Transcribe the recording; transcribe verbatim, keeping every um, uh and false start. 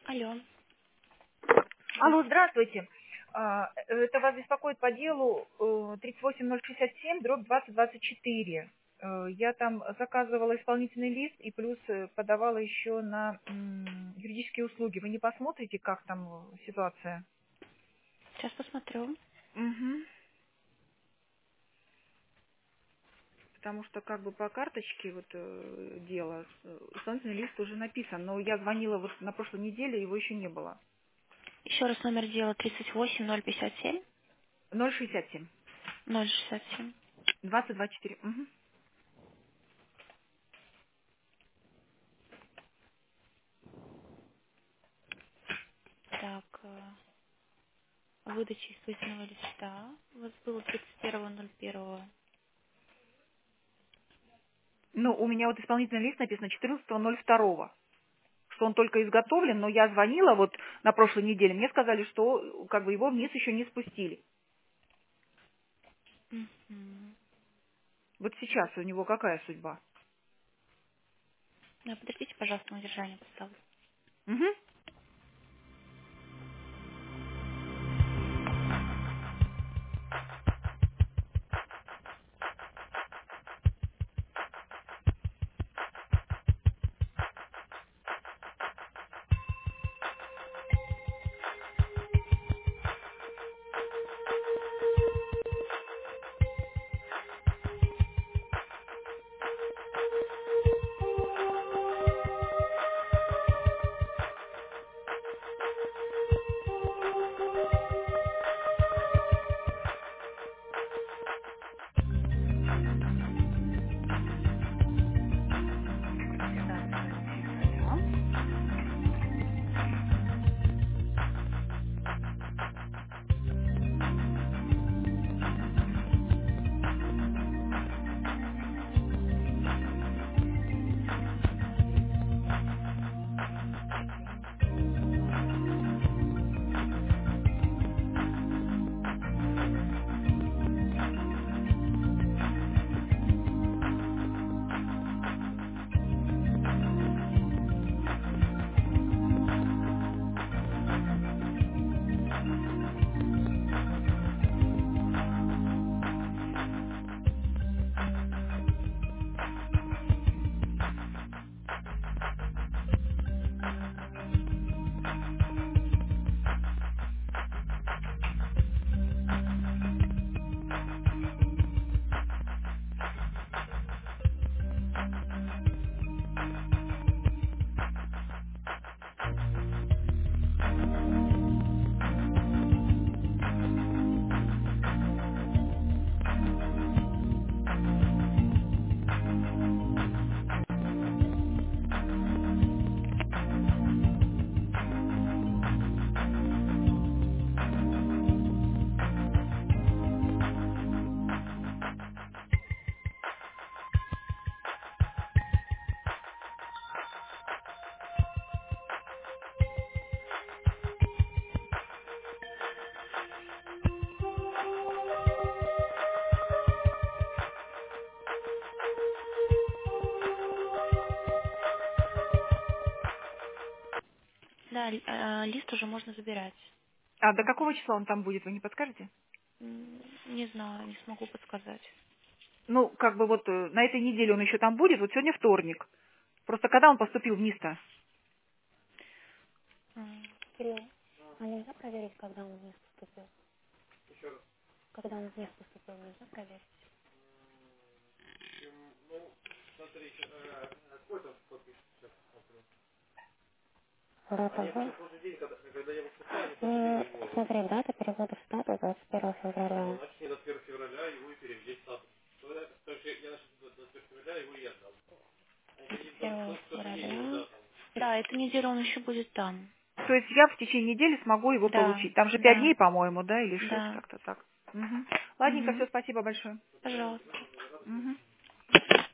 Алло. Алло, здравствуйте. А, Это вас беспокоит по делу э, тридцать восемь ноль шестьдесят семь, дробь двадцать двадцать четыре. Э, Я там заказывала исполнительный лист и плюс э, подавала еще на м, юридические услуги. Вы не посмотрите, как там э, ситуация? Сейчас посмотрю. Мгм. Потому что как бы по карточке вот э, дело, э, исполнительный лист уже написан, но я звонила вот на прошлой неделе, его еще не было. Еще раз номер дела тридцать восемь ноль пятьдесят семь ноль шестьдесят семь, ноль шестьдесят семь. двадцать двадцать четыре. Мгм. Так, э, выдача исполнительного листа. У вас было тридцать первого ноль первого. Ну, у меня вот исполнительный лист написано четырнадцатого ноль второго. Что он только изготовлен, но я звонила вот на прошлой неделе, мне сказали, что э, как бы его вниз еще не спустили. Мгм. Вот сейчас у него какая судьба? Да, подождите, пожалуйста, на удержание поставлю. Мгм. Ликвидация февраля. Да, ли- э, лист уже можно забирать. А до какого числа он там будет, вы не подскажете? М, Не знаю, не смогу подсказать. Ну, как бы вот э, на этой неделе он еще там будет, вот сегодня вторник. Просто когда он поступил вниз-то? М, Кирилл, а нельзя проверить, когда он вниз поступил? Когда он вниз поступил, нельзя проверить? Дата в... М, Смотри, дата перевода в статус двадцать первого февраля. двадцать первого февраля. Да, эту неделю он еще будет там. То есть я в течение недели смогу его Да, получить. Там же пять да, дней, по-моему, да, или шесть, да. как-то так. Мгм. Ладненько, все, Угу. спасибо большое. Пожалуйста. Мгм.